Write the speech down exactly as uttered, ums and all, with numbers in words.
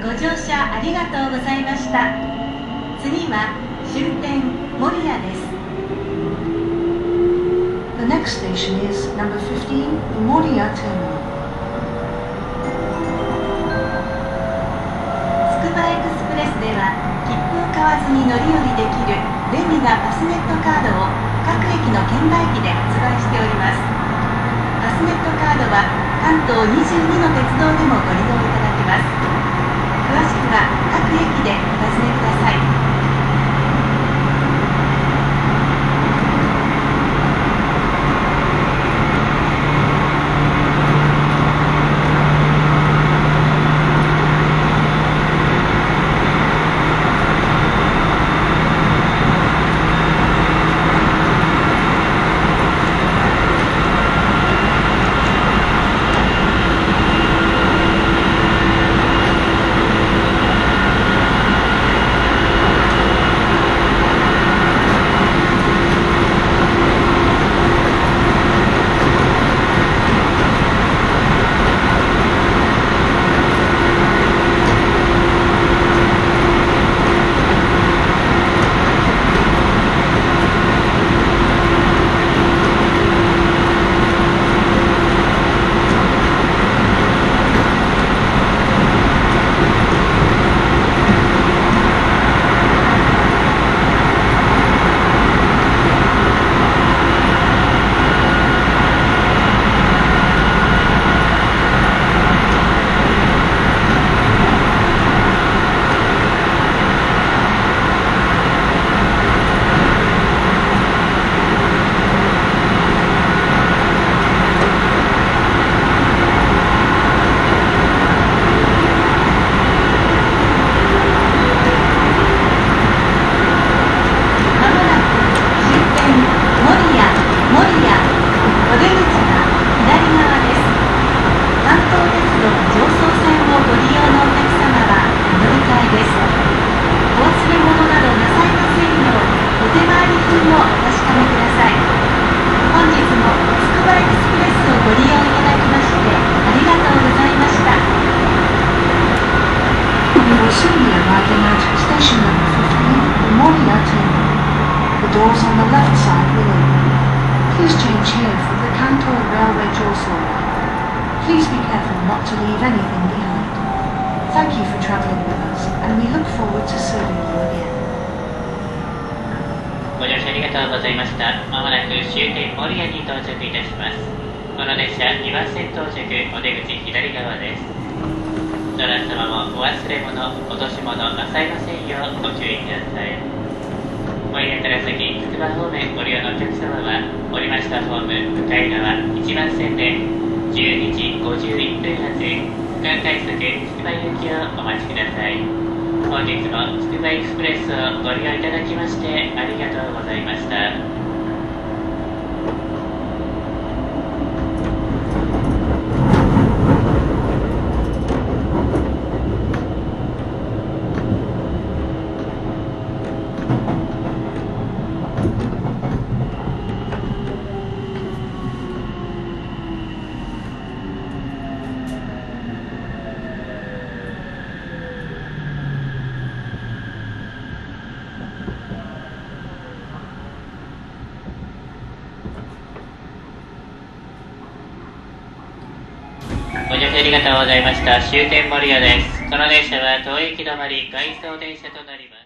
ご乗車ありがとうございました。次は終点守谷です。 The next station is number fifteen, Moriya Terminal. つくばエクスプレスでは切符を買わずに乗り降りできる便利なパスネットカードを各駅の券売機で発売しております。パスネットカードは関東にじゅうにの鉄道でもご利用いただけます。詳しくは各駅でお尋ねください。 Doors on the left side will open. Please change here for the Kanto Railway Joseon. Please be careful not to leave anything behind. Thank you for travelling with us, and we look forward to serving you again. ご乗車ありがとうございました。まもなく終点守谷に到着いたします。この列車にばん線到着、お出口左側です。どなた様もお忘れ物、落とし物なさいませんようご注意ください。守谷から先、つくば方面ご利用のお客様は、降りましたホーム向かい側いちばん線でじゅうにじごじゅういっぷん発、関快速つくば行きをお待ちください。本日もつくばエクスプレスをご利用いただきましてありがとうございました。ご乗車ありがとうございました。終点守谷です。この電車は当駅止まり回送電車となります。